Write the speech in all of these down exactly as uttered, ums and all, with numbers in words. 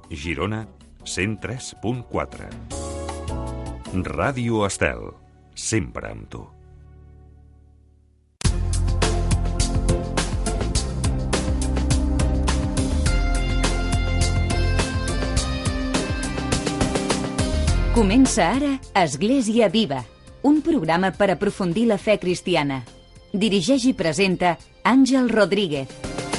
Girona, cent tres punt quatre. Ràdio Estel, sempre amb tu. Comença ara Església Viva, un programa per aprofundir la fe cristiana. Dirigeix i presenta Àngel Rodríguez.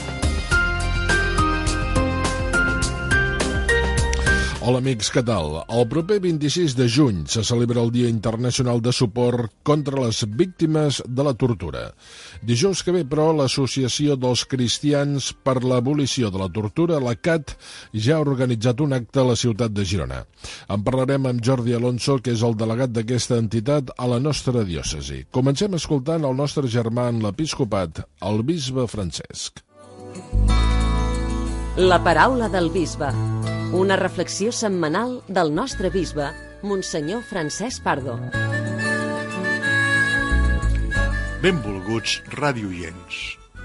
Hola amics, què tal? El proper vint-i-sis de juny se celebra el Dia Internacional de Suport contra les Víctimes de la Tortura. Dijous que ve, però, l'Associació dels Cristians per l'Abolició de la Tortura, la C A T, ja ha organitzat un acte a la ciutat de Girona. En parlarem amb Jordi Alonso, que és el delegat d'aquesta entitat a la nostra diòcesi. Comencem escoltant el nostre germà en l'episcopat, el bisbe Francesc. La paraula del bisbe. Una reflexió setmanal del nostre bisbe, Monsenyor Francesc Pardo. Benvolguts radioients.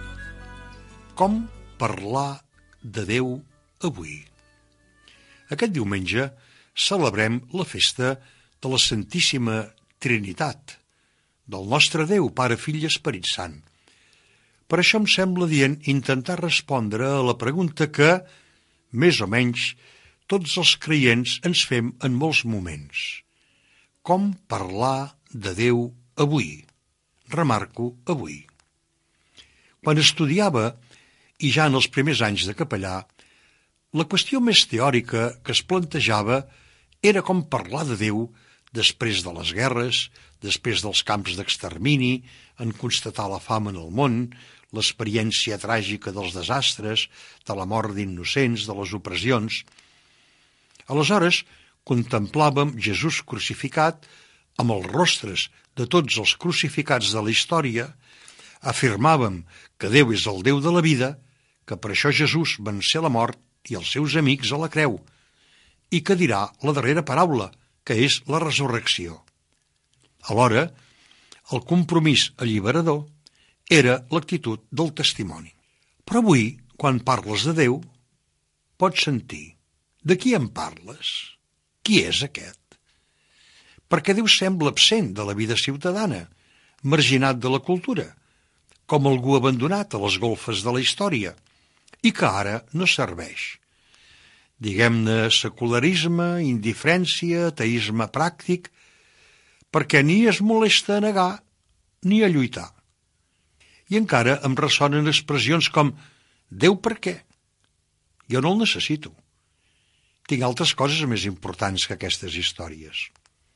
Com parlar de Déu avui? Aquest diumenge celebrem la festa de la Santíssima Trinitat, del nostre Déu, Pare, Fill i Esperit Sant. Per això em sembla dient intentar respondre a la pregunta que, més o menys, tots els creients ens fem en molts moments. Com parlar de Déu avui? Remarco avui. Quan estudiava, i ja en els primers anys de capellà, la qüestió més teòrica que es plantejava era com parlar de Déu després de les guerres, després dels camps d'extermini, en constatar la fam en el món, l'experiència tràgica dels desastres, de la mort d'innocents, de les opressions. Aleshores, contemplàvem Jesús crucificat amb els rostres de tots els crucificats de la història, afirmàvem que Déu és el Déu de la vida, que per això Jesús vencé la mort i els seus amics a la creu, i que dirà la darrera paraula, que és la resurrecció. Alhora, el compromís alliberador era l'actitud del testimoni. Però avui, quan parles de Déu, pots sentir: de qui em parles? Qui és aquest? Perquè Déu sembla absent de la vida ciutadana, marginat de la cultura, com algú abandonat a les golfes de la història, i que ara no serveix. Diguem-ne secularisme, indiferència, ateisme pràctic, perquè ni es molesta a negar ni a lluitar. I encara em ressonen expressions com «Déu per què?» Jo no el necessito. Tinc altres coses més importants que aquestes històries.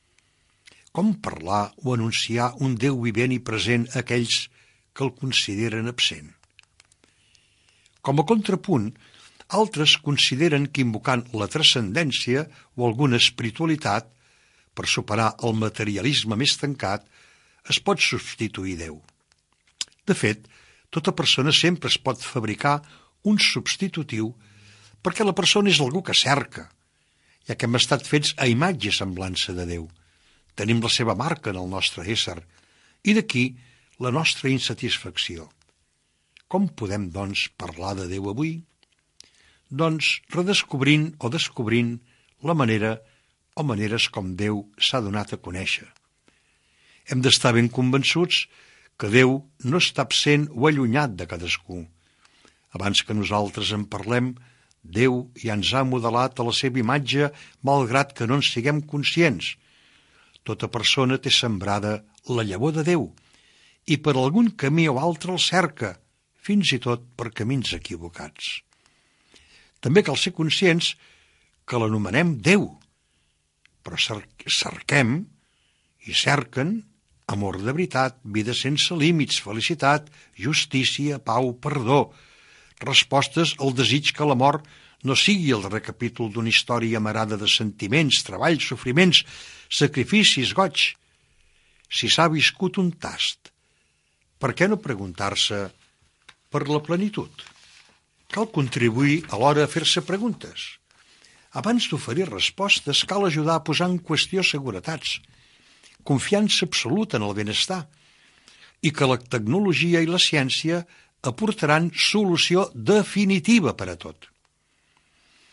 Com parlar o anunciar un Déu vivent i present a aquells que el consideren absent? Com a contrapunt, altres consideren que invocant la transcendència o alguna espiritualitat per superar el materialisme més tancat es pot substituir Déu. De fet, tota persona sempre es pot fabricar un substitutiu perquè la persona és algú que cerca, ja que hem estat fets a imatge i semblança de Déu. Tenim la seva marca en el nostre ésser, i d'aquí la nostra insatisfacció. Com podem, doncs, parlar de Déu avui? Doncs redescobrint o descobrint la manera o maneres com Déu s'ha donat a conèixer. Hem d'estar ben convençuts que Déu no està absent o allunyat de cadascú. Abans que nosaltres en parlem, Déu ja ens ha modelat a la seva imatge, malgrat que no en siguem conscients. Tota persona té sembrada la llavor de Déu, i per algun camí o altre el cerca, fins i tot per camins equivocats. També cal ser conscients que l'anomenem Déu, però cerquem i cerquen amor de veritat, vida sense límits, felicitat, justícia, pau, perdó, respostes al desig que la mort no sigui el recapítol d'una història amarada de sentiments, treballs, sofriments, sacrificis, goig. Si s'ha viscut un tast, per què no preguntar-se per la plenitud? Cal contribuir alhora a fer-se preguntes. Abans d'oferir respostes, cal ajudar a posar en qüestió seguretats, confiança absoluta en el benestar, i que la tecnologia i la ciència aportaran solució definitiva per a tot.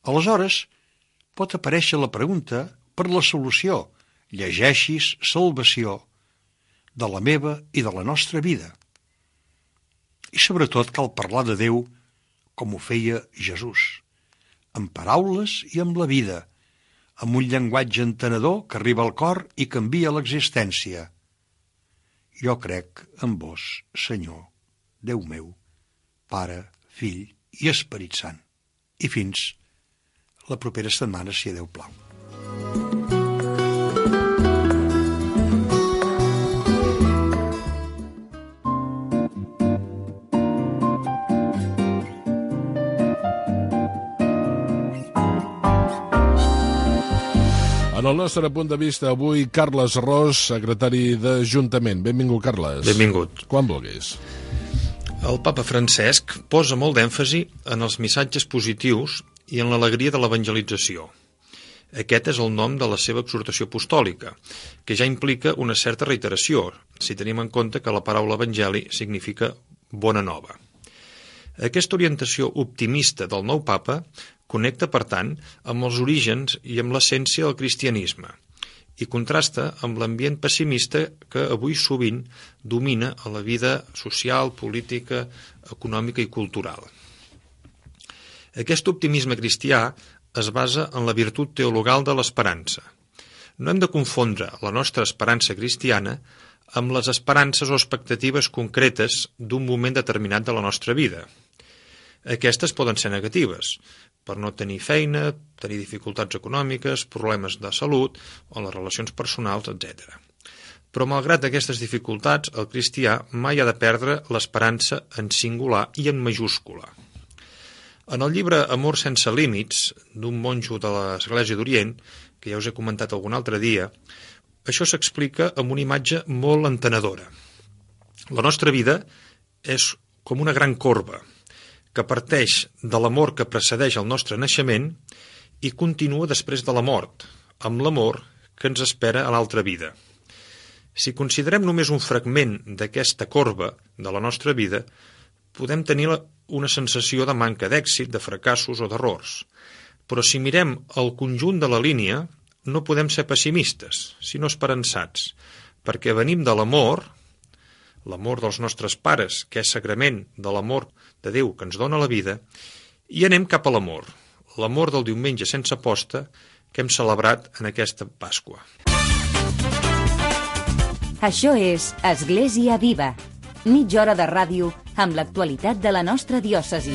Aleshores, pot aparèixer la pregunta per la solució. Llegeixis Salvació, de la meva i de la nostra vida. I sobretot cal parlar de Déu com ho feia Jesús, amb paraules i amb la vida, amb un llenguatge entenedor que arriba al cor i canvia l'existència. Jo crec en vos, Senyor, Déu meu, Pare, Fill i Esperit Sant. I fins la propera setmana, si a Déu plau. En el nostre punt de vista, avui, Carles Ros, secretari d'Ajuntament. Benvingut, Carles. Benvingut. Quan vulguis. El papa Francesc posa molt d'èmfasi en els missatges positius i en l'alegria de l'evangelització. Aquest és el nom de la seva exhortació apostòlica, que ja implica una certa reiteració, si tenim en compte que la paraula evangeli significa bona nova. Aquesta orientació optimista del nou papa connecta, per tant, amb els orígens i amb l'essència del cristianisme i contrasta amb l'ambient pessimista que avui sovint domina a la vida social, política, econòmica i cultural. Aquest optimisme cristià es basa en la virtut teologal de l'esperança. No hem de confondre la nostra esperança cristiana amb les esperances o expectatives concretes d'un moment determinat de la nostra vida. Aquestes poden ser negatives, per no tenir feina, tenir dificultats econòmiques, problemes de salut o les relacions personals, etcètera. Però malgrat aquestes dificultats, el cristià mai ha de perdre l'esperança en singular i en majúscula. En el llibre Amor sense límits, d'un monjo de l'Església d'Orient, que ja us he comentat algun altre dia, això s'explica amb una imatge molt entenedora. La nostra vida és com una gran corba, que parteix de l'amor que precedeix el nostre naixement i continua després de la mort, amb l'amor que ens espera a l'altra vida. Si considerem només un fragment d'aquesta corba de la nostra vida, podem tenir una sensació de manca d'èxit, de fracassos o d'errors. Però si mirem el conjunt de la línia, no podem ser pessimistes, sinó esperançats, perquè venim de l'amor, l'amor dels nostres pares, que és sagrament de l'amor de Déu que ens dona la vida, i anem cap a l'amor, l'amor del diumenge sense posta que hem celebrat en aquesta Pasqua. Això és Església Viva, mitja hora de ràdio amb l'actualitat de la nostra diòcesi.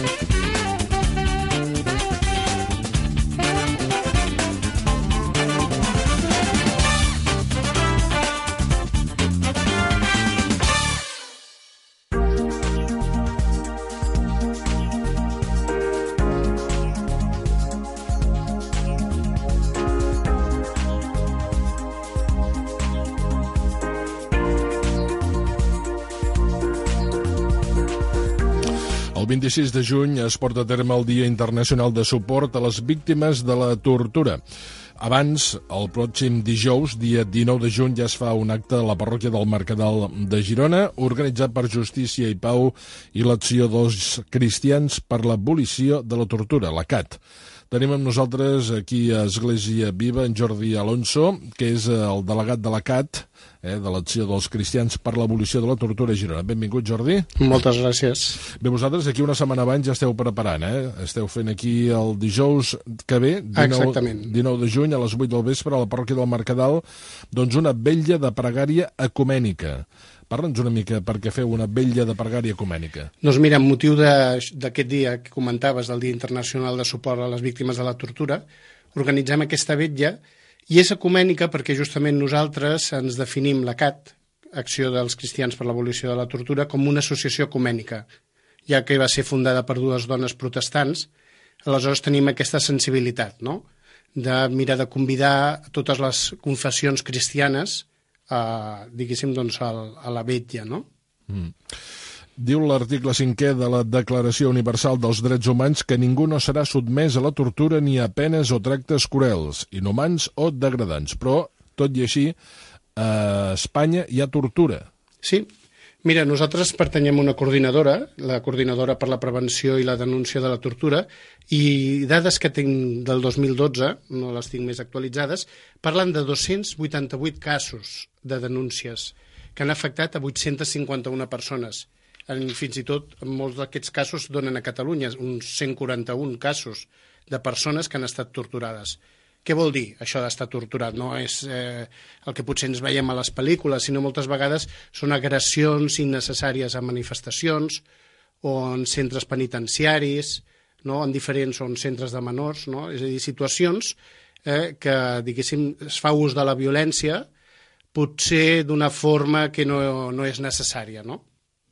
El vint-i-sis de juny es porta a terme el Dia Internacional de Suport a les Víctimes de la Tortura. Abans, el pròxim dijous, dia dinou de juny, ja es fa un acte a la parròquia del Mercadal de Girona, organitzat per Justícia i Pau i l'Acció dels Cristians per l'Abolició de la Tortura, la C A T. Tenim amb nosaltres aquí a Església Viva en Jordi Alonso, que és el delegat de la C A T, eh, de l'Acció dels Cristians per l'Abolició de la Tortura a Girona. Benvingut, Jordi. Moltes gràcies. Bé, vosaltres aquí una setmana abans ja esteu preparant, eh? Esteu fent aquí el dijous que ve, dinou, dinou de juny, a les vuit del vespre, a la parròquia del Mercadal, doncs una vetlla de pregària ecumènica. Parla'ns una mica per què feu una vetlla de pregària ecumènica. Doncs mira, amb motiu d'aquest dia que comentaves, del Dia Internacional de Suport a les Víctimes de la Tortura, organitzem aquesta vetlla i és ecumènica perquè justament nosaltres ens definim la C A T, Acció dels Cristians per l'Abolició de la Tortura, com una associació ecumènica, ja que va ser fundada per dues dones protestants. Aleshores tenim aquesta sensibilitat, no?, de mirar de convidar totes les confessions cristianes a, diguéssim, doncs, a, a la vetlla, no? Mm. Diu l'article cinquè de la Declaració Universal dels Drets Humans que ningú no serà sotmès a la tortura ni a penes o tractes cruels, inhumans o degradants. Però, tot i així, a Espanya hi ha tortura. Sí, Mira, nosaltres pertanyem a una coordinadora, la Coordinadora per la Prevenció i la Denúncia de la Tortura, i dades que tinc del dos mil dotze, no les tinc més actualitzades, parlen de dos-cents vuitanta-vuit casos de denúncies que han afectat a vuit-cents cinquanta-una persones. En, fins i tot, molts d'aquests casos donen a Catalunya, uns cent quaranta-un casos de persones que han estat torturades. Què vol dir això d'estar torturat? No és eh, el que potser ens veiem a les pel·lícules, sinó moltes vegades són agressions innecessàries a manifestacions o en centres penitenciaris, no? En diferents o en centres de menors, no? És a dir, situacions eh, que, diguéssim, es fa ús de la violència potser d'una forma que no, no és necessària, no?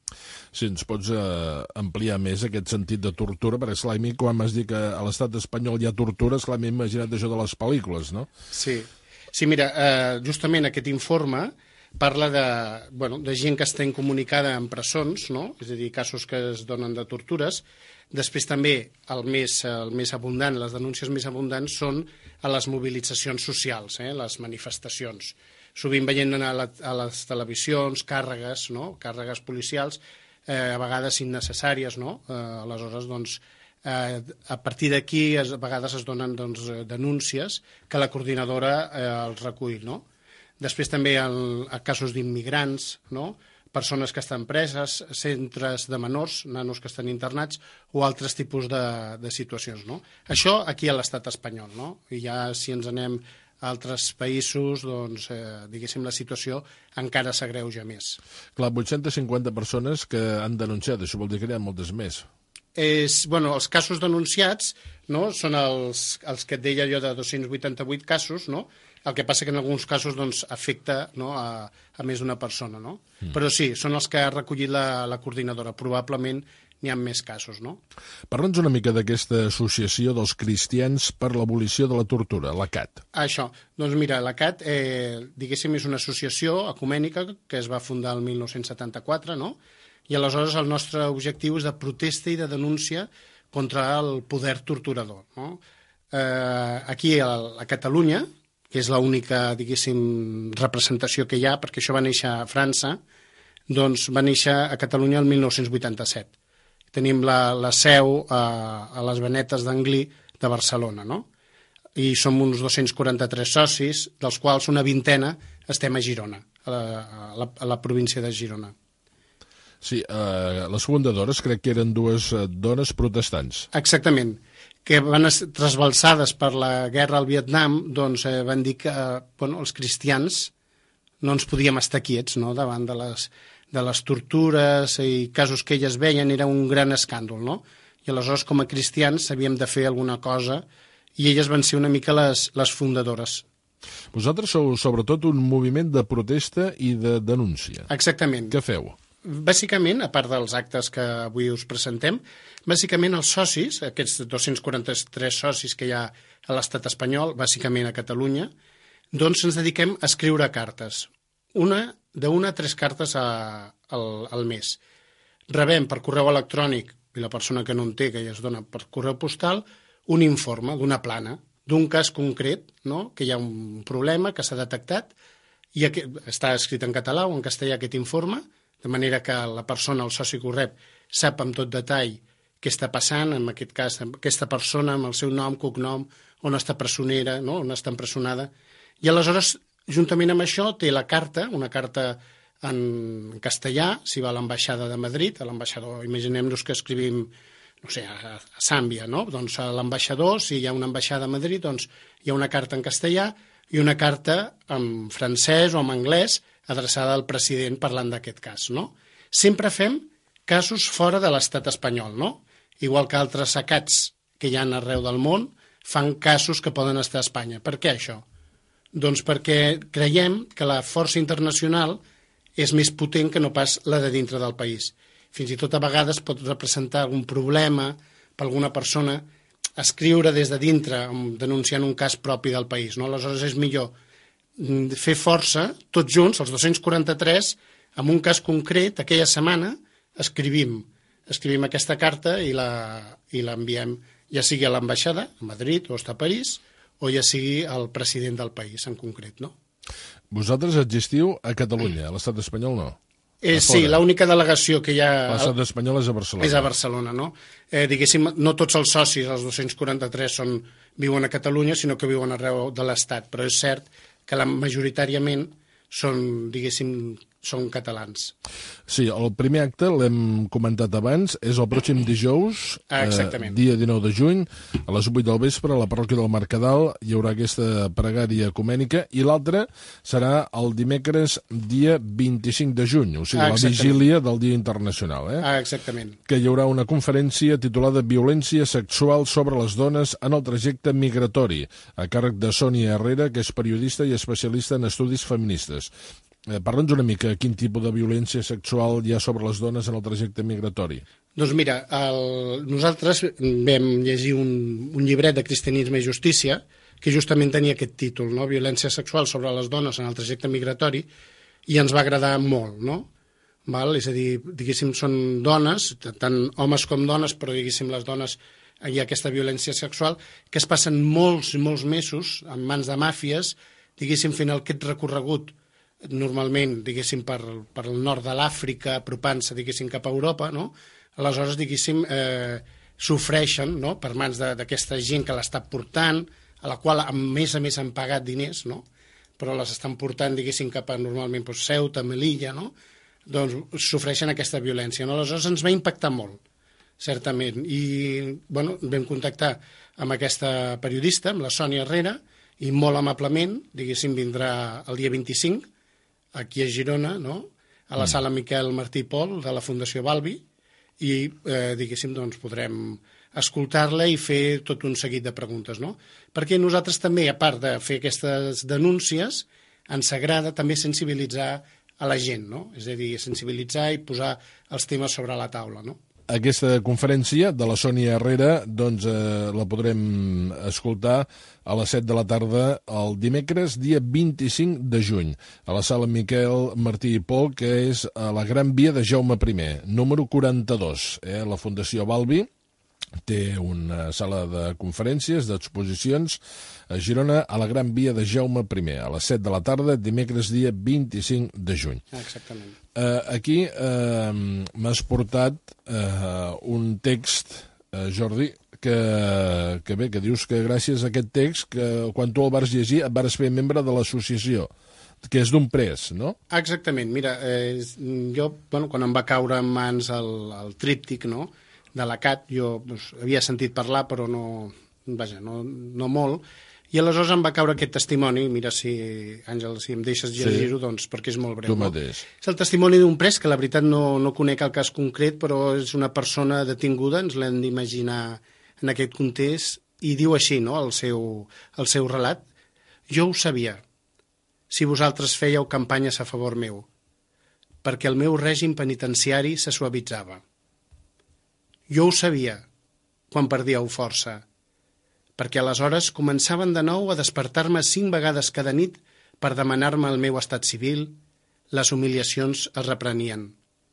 Si ens pots eh, ampliar més aquest sentit de tortura, perquè esclar, a mi quan m'has dit que a l'estat espanyol hi ha tortura, esclar, m'he imaginat això de les pel·lícules, no? Sí, sí mira, eh, justament aquest informe parla de, bueno, de gent que està incomunicada en presons, no? És a dir, casos que es donen de tortures. Després també el més, el més abundant, les denúncies més abundants són a les mobilitzacions socials, eh? Les manifestacions. Sovint veient a, la, a les televisions càrregues, no? Càrregues policials, Eh, a vegades innecessàries, no? Eh, aleshores, doncs, eh, a partir d'aquí a vegades es donen doncs, denúncies que la coordinadora eh, els recull, no? Després també el, a casos d'immigrants, no? Persones que estan preses, centres de menors, nanos que estan internats, o altres tipus de, de situacions, no? Això aquí a l'estat espanyol, no? I ja si ens anem a altres països, doncs, eh, diguéssim, la situació encara s'agreuja més. Clar, vuit-centes cinquanta persones que han denunciat, això vol dir que hi ha moltes més. És, bueno, els casos denunciats, no?, són els, els que et deia jo de dos-cents vuitanta-vuit casos, no? El que passa que en alguns casos doncs, afecta, no?, a, a més d'una persona, no? Mm. Però sí, són els que ha recollit la, la coordinadora. Probablement n'hi ha més casos, no? Parla'ns una mica d'aquesta associació dels cristians per l'abolició de la tortura, la C A T. Això, doncs mira, la C A T, eh, diguéssim, és una associació ecumènica que es va fundar el mil nou-cents setanta-quatre, no? I aleshores el nostre objectiu és de protesta i de denúncia contra el poder torturador, no? Eh, aquí a, a Catalunya, que és l'única, diguéssim, representació que hi ha, perquè això va néixer a França, doncs va néixer a Catalunya el mil nou-cents vuitanta-set. Tenim la, la seu a, a les Venetes d'Anglí de Barcelona, no? I som uns dos-cents quaranta-tres socis, dels quals una vintena estem a Girona, a la, a la, a la província de Girona. Sí, eh, les fundadores crec que eren dues eh, dones protestants. Exactament, que van ser trasbalsades per la guerra al Vietnam, doncs eh, van dir que eh, bueno, els cristians no ens podíem estar quiets, no?, davant de les... de les tortures i casos que elles veien, era un gran escàndol, no? I aleshores, com a cristians, havíem de fer alguna cosa i elles van ser una mica les, les fundadores. Vosaltres sou sobretot un moviment de protesta i de denúncia. Exactament. Què feu? Bàsicament, a part dels actes que avui us presentem, bàsicament els socis, aquests dos-cents quaranta-tres socis que hi ha a l'estat espanyol, bàsicament a Catalunya, doncs ens dediquem a escriure cartes. Una d'una a tres cartes a, al, al mes. Rebem per correu electrònic, i la persona que no en té, que ja es dona per correu postal, un informe d'una plana, d'un cas concret, no?, que hi ha un problema que s'ha detectat, i aquest, està escrit en català o en castellà aquest informe, de manera que la persona, el soci que ho rep, sap amb tot detall què està passant, en aquest cas, aquesta persona, amb el seu nom, cognom, on està presonera, no?, on està empresonada, i aleshores, juntament amb això, té la carta, una carta en castellà, si va a l'ambaixada de Madrid, a l'ambaixador, imaginem-nos que escrivim, no sé, a, a Zàmbia, no? Doncs a l'ambaixador, si hi ha una ambaixada a Madrid, doncs hi ha una carta en castellà i una carta en francès o en anglès adreçada al president parlant d'aquest cas, no? Sempre fem casos fora de l'estat espanyol, no? Igual que altres sacats que hi ha arreu del món, fan casos que poden estar a Espanya. Per què això? Doncs perquè creiem que la força internacional és més potent que no pas la de dintre del país. Fins i tot a vegades pot representar algun problema per alguna persona escriure des de dintre denunciant un cas propi del país, no? Aleshores és millor fer força, tots junts, els dos-cents quaranta-tres, en un cas concret, aquella setmana, escrivim, escrivim aquesta carta i la, i l'enviem, ja sigui a l'ambaixada, a Madrid o a París, o ja sigui el president del país en concret, no? Vosaltres existiu a Catalunya, a l'estat espanyol no? Eh, sí, l'única delegació que hi ha... L'estat espanyol és a Barcelona. És a Barcelona, no? Eh, diguéssim, no tots els socis, els dos-cents quaranta-tres, són, viuen a Catalunya, sinó que viuen arreu de l'Estat, però és cert que la, majoritàriament són, diguéssim, són catalans. Sí, el primer acte, l'hem comentat abans, és el pròxim dijous, ah, eh, dia dinou de juny, a les vuit del vespre, a la parròquia del Mercadal, hi haurà aquesta pregària ecumènica, i l'altre serà el dimecres, dia vint-i-cinc de juny, o sigui, ah, la vigília del Dia Internacional. Eh? Ah, exactament. Que hi haurà una conferència titulada Violència sexual sobre les dones en el trajecte migratori, a càrrec de Sònia Herrera, que és periodista i especialista en estudis feministes. Eh, Parla'ns una mica quin tipus de violència sexual hi ha sobre les dones en el trajecte migratori. Doncs mira, el, nosaltres vam llegir un, un llibret de Cristianisme i Justícia que justament tenia aquest títol, no? Violència sexual sobre les dones en el trajecte migratori, i ens va agradar molt, no? Val? És a dir, diguéssim, són dones, tant homes com dones, però diguéssim les dones hi ha aquesta violència sexual que es passen molts i molts mesos en mans de màfies, diguéssim, fent aquest recorregut normalment, diguéssim, per, per el nord de l'Àfrica, apropant-se, diguéssim, cap a Europa, no? Aleshores, diguéssim, eh, sofreixen, no?, per mans d'aquesta gent que l'està portant, a la qual, a més a més, han pagat diners, no?, però les estan portant, diguéssim, cap a, normalment, doncs, Ceuta, Melilla, no?, doncs sofreixen aquesta violència, no? Aleshores, ens va impactar molt, certament, i, bueno, vam contactar amb aquesta periodista, amb la Sònia Herrera, i molt amablement, diguéssim, vindrà el dia vint-i-cinc, aquí a Girona, no?, a la mm. sala Miquel Martí i Pol, de la Fundació Balbi, i, eh, diguéssim, doncs, podrem escoltar-la i fer tot un seguit de preguntes, no? Perquè nosaltres també, a part de fer aquestes denúncies, ens agrada també sensibilitzar a la gent, no? És a dir, sensibilitzar i posar els temes sobre la taula, no? Aquesta conferència de la Sònia Herrera doncs, eh, la podrem escoltar a les set de la tarda el dimecres, dia vint-i-cinc de juny, a la sala Miquel Martí i Pol, que és a la Gran Via de Jaume primer, número quaranta-dos. Eh? La Fundació Balbi té una sala de conferències, d'exposicions, a Girona, a la Gran Via de Jaume primer, a les set de la tarda, dimecres, dia vint-i-cinc de juny. Exactament. Eh, aquí eh, m'has portat eh, un text, eh, Jordi, que, que bé, que dius que gràcies a aquest text, que quan tu el vas llegir et vas fer membre de l'associació, que és d'un pres, no? Exactament. Mira, eh, jo, bueno, quan em va caure en mans el, el tríptic, no?, de la C A T, jo doncs, havia sentit parlar, però no, vaja, no, no molt, i aleshores em va caure aquest testimoni. Mira, si, Àngel, si em deixes llegir-ho, sí, doncs, perquè és molt breu. Tu mateix. No? És el testimoni d'un pres, que la veritat no, no conec el cas concret, però és una persona detinguda, ens l'hem d'imaginar en aquest context, i diu així, no?, el seu, el seu relat: jo ho sabia, si vosaltres fèieu campanyes a favor meu, perquè el meu règim penitenciari se suavitzava. Jo ho sabia, quan perdíeu força, perquè aleshores començaven de nou a despertar-me cinc vegades cada nit per demanar-me el meu estat civil, les humiliacions es reprenien.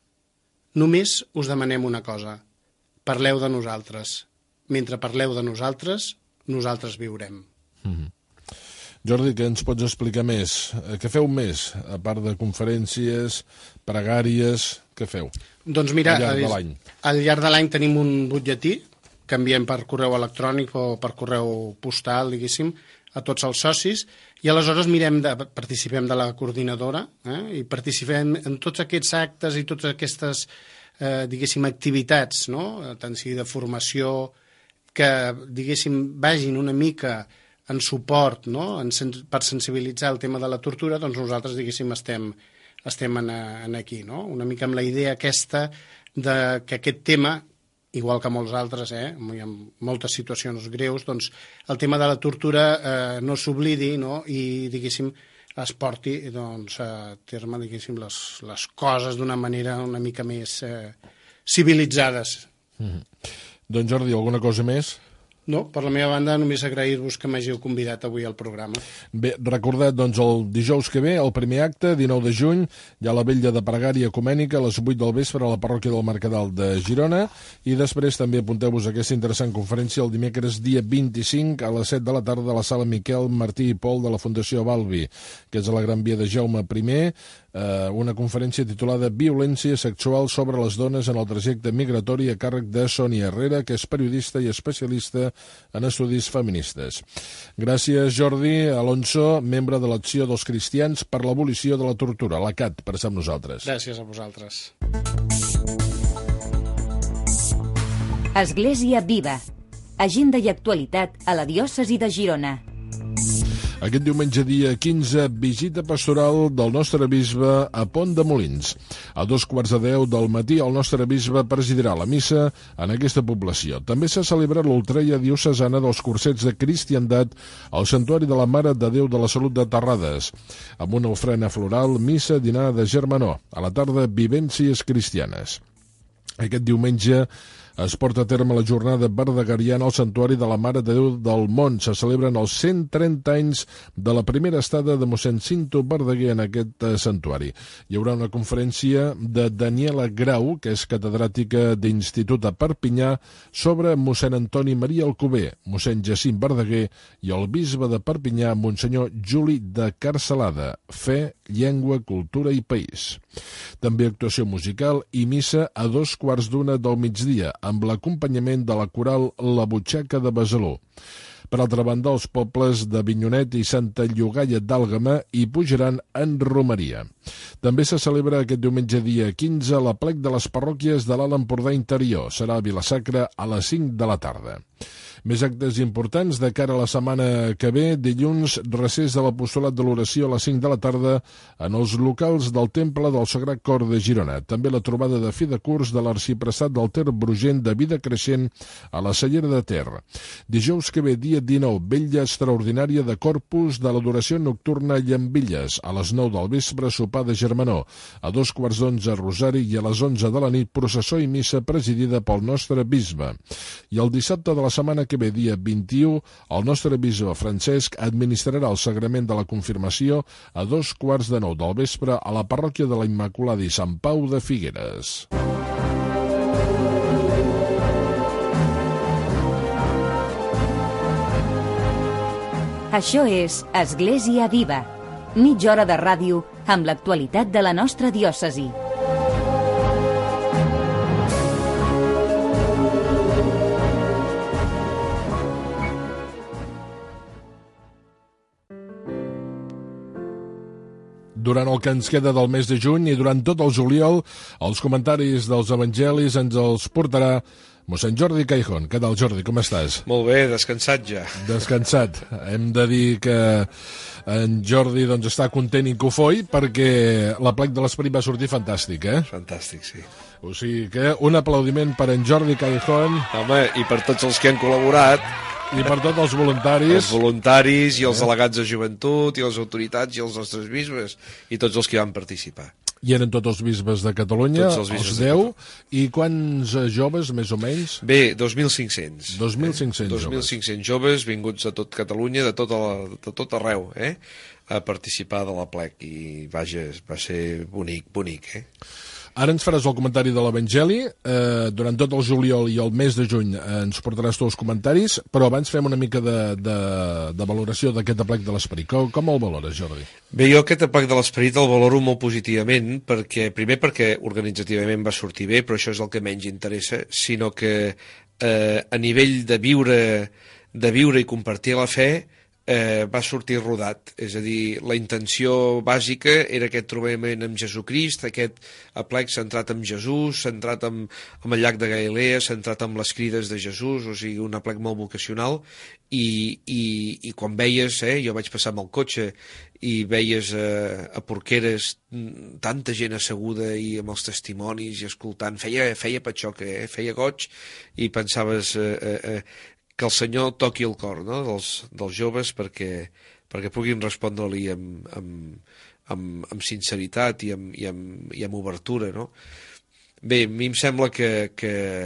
Només us demanem una cosa: parleu de nosaltres. Mentre parleu de nosaltres, nosaltres viurem. Mm-hmm. Jordi, què ens pots explicar més? Què feu més, a part de conferències, pregàries, què feu? Doncs mira, al llarg de l'any. Al llarg de l'any tenim un butlletí que enviem per correu electrònic o per correu postal, diguéssim, a tots els socis, i aleshores mirem de, participem de la coordinadora, eh, i participem en tots aquests actes i totes aquestes, eh, diguéssim, activitats, no?, tant sigui de formació, que, diguéssim, vagin una mica en suport, no?, en, per sensibilitzar el tema de la tortura, doncs nosaltres, diguéssim, estem, estem en, en aquí, no?, una mica amb la idea aquesta de que aquest tema, igual que molts altres, eh, hi ha moltes situacions greus, doncs el tema de la tortura eh, no s'oblidi, no?, i, diguéssim, es porti, doncs, a terme, diguéssim, les, les coses d'una manera una mica més eh, civilitzades. Mm-hmm. Doncs Jordi, alguna cosa més? No, per la meva banda només agrair-vos que m'hàgiu convidat avui al programa. Bé, recordeu, doncs, el dijous que ve, el primer acte, dinou de juny, hi ha la vetlla de pregària ecumènica a les vuit del vespre a la parròquia del Mercadal de Girona, i després també apunteu-vos a aquesta interessant conferència el dimecres dia vint-i-cinc a les set de la tarda a la sala Miquel Martí i Pol de la Fundació Balbi, que és a la Gran Via de Jaume primer, eh, una conferència titulada Violència sexual sobre les dones en el trajecte migratori a càrrec de Sònia Herrera, que és periodista i especialista en estudis feministes. Gràcies, Jordi Alonso, membre de l'Acció dels Cristians per l'Abolició de la Tortura, la C A T, per ser amb nosaltres. Gràcies a vosaltres. Església Viva. Agenda i actualitat a la diòcesi de Girona. Aquest diumenge dia quinze, visita pastoral del nostre bisbe a Pont de Molins. A dos quarts de deu del matí el nostre bisbe presidirà la missa en aquesta població. També se celebra l'Ultreia diocesana dels cursets de cristiandat al Santuari de la Mare de Déu de la Salut de Terrades, amb una ofrena floral, missa, dinar de germanor. A la tarda, vivències cristianes. Aquest diumenge es porta a terme la jornada verdegariana al Santuari de la Mare de Déu del Mont. Se celebren els cent trenta anys de la primera estada de mossèn Cinto Verdaguer en aquest eh, santuari. Hi haurà una conferència de Daniela Grau, que és catedràtica d'Institut a Perpinyà, sobre mossèn Antoni Maria Alcover, mossèn Jacint Verdaguer i el bisbe de Perpinyà, monsenyor Juli de Carcelada, fe, llengua, cultura i país. També actuació musical i missa a dos quarts d'una del migdia, amb l'acompanyament de la coral La Butxaca de Besalú. Per altra banda, els pobles de Vinyonet i Santa Llogaia d'Àlgama hi pujaran en romeria. També se celebra aquest diumenge dia quinze l'aplec de les parròquies de l'Alt Empordà Interior. Serà a Vila-sacra a les cinc de la tarda. Més actes importants de cara a la setmana que ve. Dilluns, recés de l'Apostolat de l'Oració a les cinc de la tarda en els locals del Temple del Sagrat Cor de Girona. També la trobada de fi de curs de l'arxiprestat del Ter Brugent de Vida Creixent a la Cellera de Ter. Dijous que ve, dia dinou, vetlla extraordinària de Corpus de l'Adoració Nocturna a Llambilles. A les nou del vespre, sopar de germanor. A dos quarts d'onze, rosari, i a les onze de la nit, processó i missa presidida pel nostre bisbe. I el dissabte de la setmana que ve, dia vint-i-u, el nostre bisbe Francesc administrarà el sagrament de la confirmació a dos quarts de nou del vespre a la parròquia de la Immaculada i Sant Pau de Figueres. Això és Església Viva, mitja hora de ràdio amb l'actualitat de la nostra diòcesi. Durant el que ens queda del mes de juny i durant tot el juliol, els comentaris dels evangelis ens els portarà mossèn Jordi Caijón. Què tal, Jordi? Com estàs? Molt bé, descansat ja. Descansat. Hem de dir que en Jordi doncs, està content i cofoi perquè l'aplec de l'Esperit va sortir fantàstic, eh? Fantàstic, sí. O sigui que un aplaudiment per en Jordi Caijón. Home, i per tots els que han col·laborat. I per tots els voluntaris. Els voluntaris i els eh? delegats de joventut i les autoritats i els nostres bisbes i tots els que van participar. I eren tots els bisbes de Catalunya, tots els, els deu. I quants joves, més o menys? Bé, dos mil cinc-cents. dos mil cinc-cents joves. dos mil cinc-cents joves vinguts de tot Catalunya, de tot, la, de tot arreu, eh? A participar de l'aplec. I vaja, va ser bonic, bonic, eh? Ara ens faràs el comentari de l'Evangeli. Eh, durant tot el juliol i el mes de juny eh, ens portaràs tots els comentaris, però abans fem una mica de, de, de valoració d'aquest aplec de l'Esperit. Com, com el valores, Jordi? Bé, jo aquest aplec de l'Esperit el valoro molt positivament, perquè primer perquè organitzativament va sortir bé, però això és el que menys interessa, sinó que eh, a nivell de viure, de viure i compartir la fe, Eh, va sortir rodat, és a dir, la intenció bàsica era aquest trobament amb Jesucrist, aquest aplec centrat en Jesús, centrat en, en el llac de Galilea, centrat en les crides de Jesús, o sigui, un aplec molt vocacional, i, i, i quan veies, eh, jo vaig passar amb el cotxe i veies eh, a Porqueres tanta gent asseguda i amb els testimonis i escoltant, feia, feia patxoca, eh, feia goig, i pensaves eh, eh, eh, que el Senyor toqui el cor, no?, dels, dels joves perquè, perquè puguin respondre-li amb, amb, amb, amb sinceritat i amb, i, amb, i amb obertura, no? Bé, a mi em sembla que, que,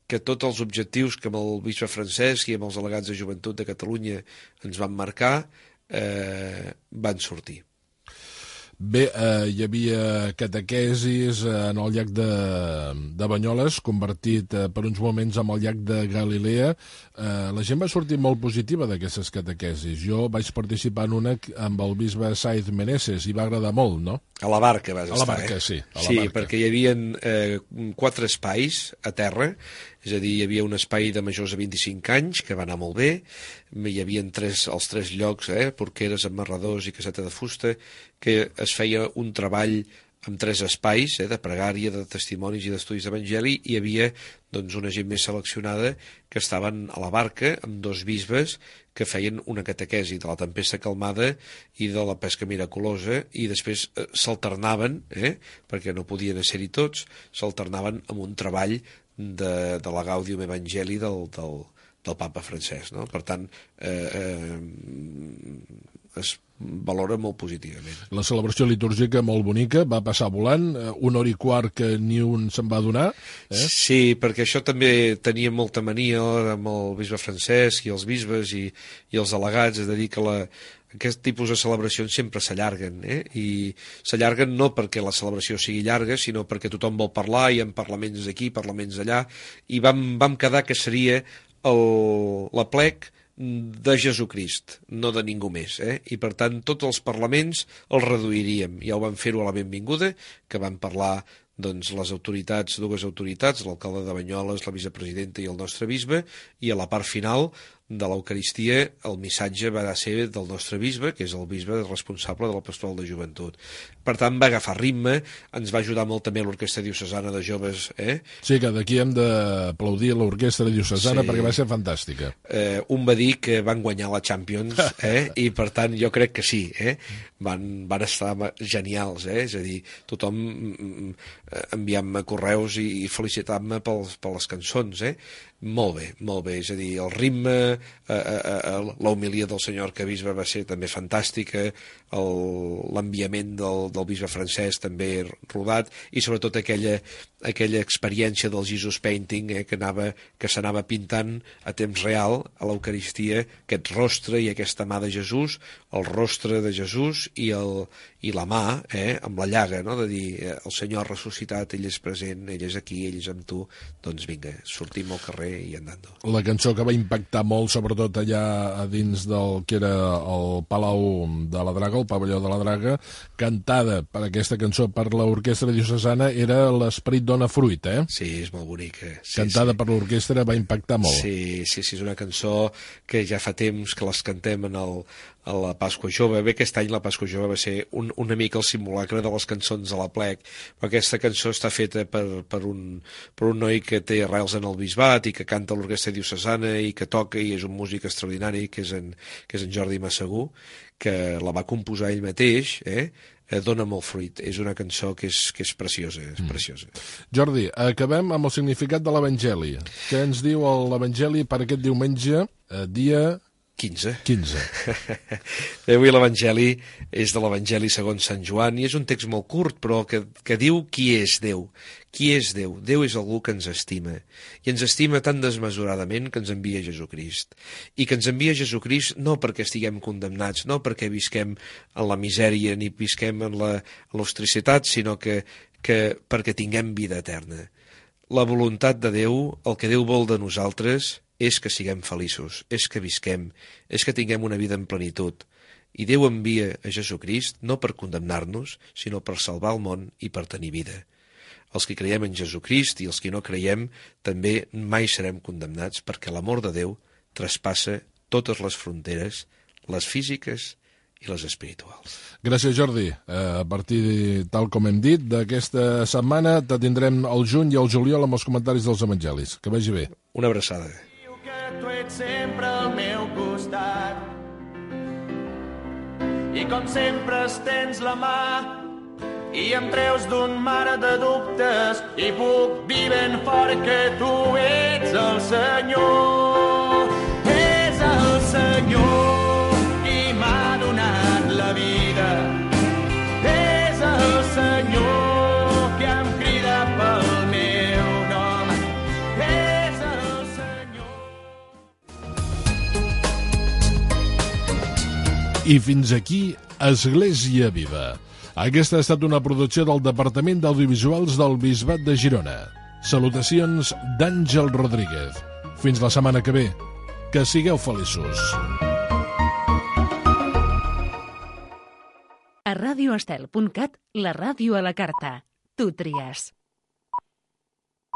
que tots els objectius que amb el bisbe Francesc i amb els delegats de Joventut de Catalunya ens van marcar eh, van sortir. Bé, eh, hi havia catequesis en el llac de, de Banyoles, convertit eh, per uns moments en el llac de Galilea. Eh, la gent va sortir molt positiva d'aquestes catequesis. Jo vaig participar en una amb el bisbe Saiz Meneses i va agradar molt, no? A la barca vas estar, A la barca, eh? sí. A la sí, barca. Perquè hi havia eh, quatre espais a terra, és a dir, hi havia un espai de majors de vint-i-cinc anys, que va anar molt bé, hi havia tres, els tres llocs, eh, porqueres, amarradors i caseta de fusta, que es feia un treball amb tres espais, eh, de pregària, de testimonis i d'estudis d'evangeli, i hi havia doncs, una gent més seleccionada que estaven a la barca amb dos bisbes que feien una catequesi de la tempesta calmada i de la pesca miraculosa, i després eh, s'alternaven, eh, perquè no podien ser-hi tots, s'alternaven amb un treball de, de la Gaudium Evangelii del, del, del papa Francesc, no? Per tant, eh, eh, es valora molt positivament. La celebració litúrgica molt bonica, va passar volant, una hora i quart que ni un se'n va donar. Eh? Sí, perquè això també tenia molta mania amb el bisbe Francesc i els bisbes i, i els delegats, és a dir, que la, aquest tipus de celebracions sempre s'allarguen, eh? I s'allarguen no perquè la celebració sigui llarga, sinó perquè tothom vol parlar, i en parlaments d'aquí, parlaments d'allà, i vam, vam quedar que seria el, la plec de Jesucrist, no de ningú més, eh? I per tant tots els parlaments els reduiríem. Ja ho vam fer-ho a la benvinguda, que van parlar doncs, les autoritats, dues autoritats, l'alcalde de Banyoles, la vicepresidenta i el nostre bisbe, i a la part final de l'Eucaristia el missatge va ser del nostre bisbe, que és el bisbe responsable de la pastoral de joventut. Per tant, va agafar ritme, ens va ajudar molt també l'Orquestra Diocesana de Joves. Eh? Sí, que d'aquí hem d'aplaudir l'Orquestra Diocesana, sí, perquè va ser fantàstica. Eh, un va dir que van guanyar la Champions, eh? I per tant jo crec que sí, eh? van, van estar genials, eh? És a dir, tothom enviant-me correus i felicitant-me per les cançons, eh? Molt bé, molt bé, és a dir, el ritme, eh, eh, l'homilia del senyor arquebisbe va ser també fantàstica, l'enviament del, del bisbe Francesc també rodat, i sobretot aquella, aquella experiència del Jesus Painting, eh, que anava, que s'anava pintant a temps real a l'Eucaristia, aquest rostre i aquesta mà de Jesús, el rostre de Jesús i, el, i la mà, eh, amb la llaga, no? De dir, eh, el Senyor ha ressuscitat, ell és present, ell és aquí, ell és amb tu, doncs vinga, sortim al carrer i andando. La cançó que va impactar molt, sobretot allà a dins del que era el Palau de la Draga, el pavelló de la Draga, cantada per aquesta cançó per l'Orquestra Diocesana, era l'Esperit dona fruit, eh? Sí, és molt bonica. Sí, cantada sí. per l'orquestra, va impactar molt. Sí, sí, sí, és una cançó que ja fa temps que les cantem en el, a la Pasqua Jove. Bé, aquest any la Pasqua Jove va ser un, una mica el simulacre de les cançons de la plec, però aquesta cançó està feta per, per, un, per un noi que té arrels en el bisbat i que canta a l'Orquestra Diocesana i que toca i és un músic extraordinari, que és en, que és en Jordi Massagú, que la va composar ell mateix, eh? Dona molt fruit. És una cançó que és, que és preciosa, és mm. preciosa. Jordi, acabem amb el significat de l'Evangeli. Què ens diu l'Evangeli per aquest diumenge, eh, dia quinze. quinze. Avui l'Evangeli és de l'Evangeli segons Sant Joan i és un text molt curt, però que, que diu qui és Déu. Qui és Déu? Déu és algú que ens estima. I ens estima tan desmesuradament que ens envia Jesucrist. I que ens envia Jesucrist no perquè estiguem condemnats, no perquè visquem en la misèria ni visquem en l'ostricitat, sinó que, que perquè tinguem vida eterna. La voluntat de Déu, el que Déu vol de nosaltres, és que siguem feliços, és que visquem, és que tinguem una vida en plenitud. I Déu envia a Jesucrist no per condemnar-nos, sinó per salvar el món i per tenir vida. Els que creiem en Jesucrist i els que no creiem també mai serem condemnats perquè l'amor de Déu traspassa totes les fronteres, les físiques i les espirituals. Gràcies, Jordi. A partir, tal com hem dit, d'aquesta setmana te tindrem el juny i el juliol amb els comentaris dels evangelis. Que vagi bé. Una abraçada. Tu ets sempre al meu costat i com sempre estens la mà i em treus d'un mar de dubtes i puc dir ben fort que tu ets el Senyor. És el Senyor qui m'ha donat la vida. És el Senyor que em crida pel meu nom. És I fins aquí Església Viva. Aquesta ha estat una producció del Departament d'Audiovisuals del Bisbat de Girona. Salutacions d'Àngel Rodríguez. Fins la setmana que ve. Que sigueu feliços. A radioestel punt cat, la ràdio a la carta. Tu tries.